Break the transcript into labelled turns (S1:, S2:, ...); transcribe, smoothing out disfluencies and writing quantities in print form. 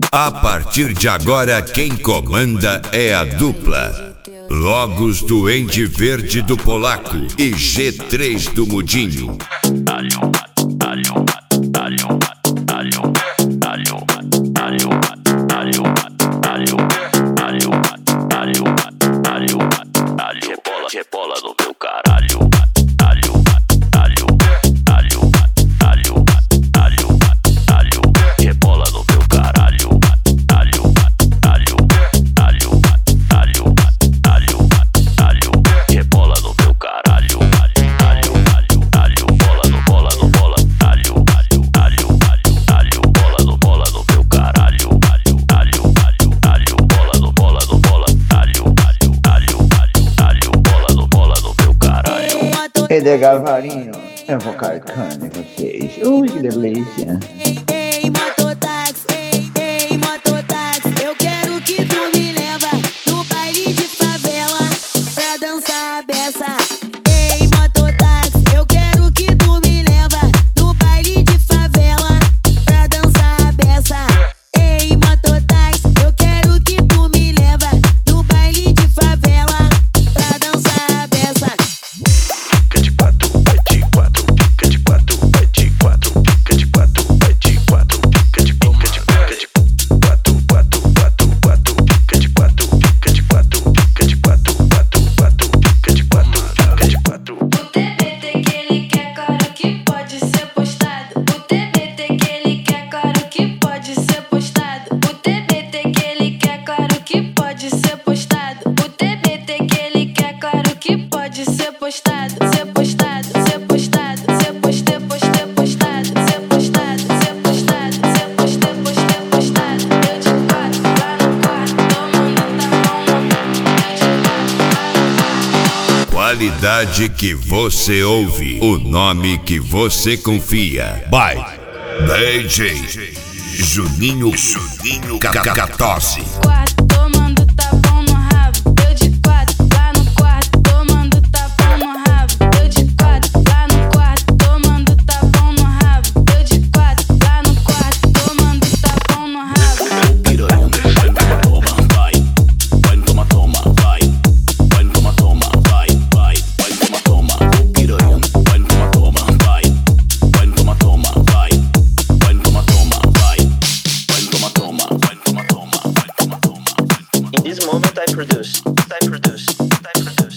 S1: A partir de agora, quem comanda é a dupla Logos do Ende Verde do Polaco e G3 do Mudinho.
S2: Rebola no meu caralho. Rebola no meu caralho. Rebola no meu caralho. Bola no bola. Bola no meu caralho. Bola no bola.
S3: Ei, de Gavarinho, eu vou carcando em vocês. Ui, que delícia.
S4: Ei, mototáxi, eu quero que tu me leva no baile de favela pra dançar a beça. Ei, mototáxi, eu quero que tu me leva no baile de favela pra dançar a beça. Ei, mototáxi, eu quero que tu me leva no baile de favela pra dançar a beça.
S1: Qualidade que você ouve, o nome que você confia. By DJ Juninho Cacatosse.
S4: Tomando tapão no rabo, eu de quatro lá no quarto. Tomando tapão no rabo, eu de quatro lá no quarto. Tomando tapão no rabo, eu de quatro lá no quarto. Tomando tapão no rabo.
S2: Piranha, vai, toma, vai, toma, vai, toma, piranha, vai, toma, vai, toma, vai, toma. In this moment I produce.